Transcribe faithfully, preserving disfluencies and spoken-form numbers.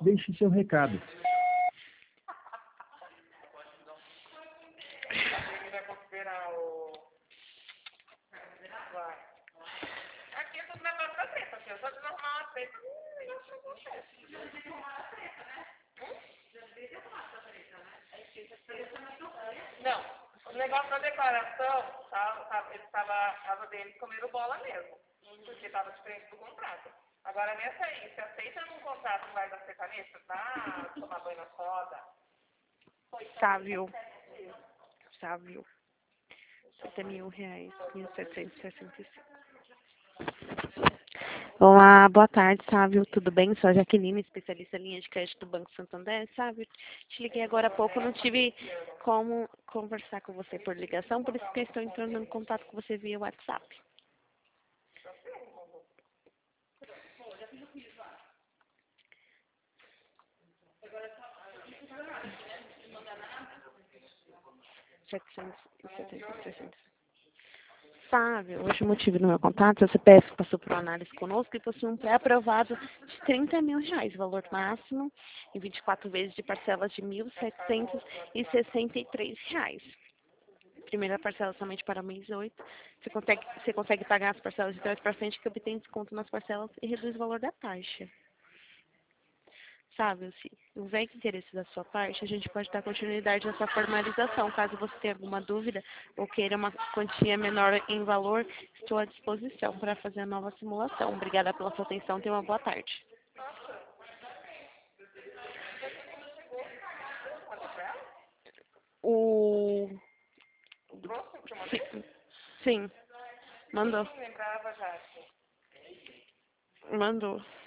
Deixe seu recado. Aqui é tudo negócio da treta, assim, eu só desarrumar uma treta. Hum, negócio não acontece. Não, o negócio da declaração, tava, tava, ele tava, a casa dele comendo bola mesmo, porque estava diferente do contrato. Agora nessa aí, se aceita num contrato que vai dar sertanejo, tá? Tomar banho na soda. Sábio. Sábio. Até mil reais. Mil setecentos e sessenta e cinco. Olá, boa tarde, Sávio. Tudo bem? Sou a Jaqueline, especialista em linha de crédito do Banco Santander. Sávio, te liguei agora há pouco, não tive como conversar com você por ligação, por isso que eu estou entrando em contato com você via WhatsApp. setecentos e setenta e seis. Sávio, hoje o motivo do meu contato, a C P F passou por uma análise conosco e possui um pré-aprovado de trinta mil reais, valor máximo em vinte e quatro vezes de parcelas de mil setecentos e sessenta e três reais. Primeira parcela somente para o mês oito. Você consegue, você consegue pagar as parcelas de trás para frente que obtém desconto nas parcelas e reduz o valor da taxa. Sabe, se houver interesse da sua parte, a gente pode dar continuidade nessa formalização. Caso você tenha alguma dúvida ou queira uma quantia menor em valor, estou à disposição para fazer a nova simulação. Obrigada pela sua atenção. Tenha uma boa tarde. O... Sim, sim. Mandou. Lembrava já. Mandou.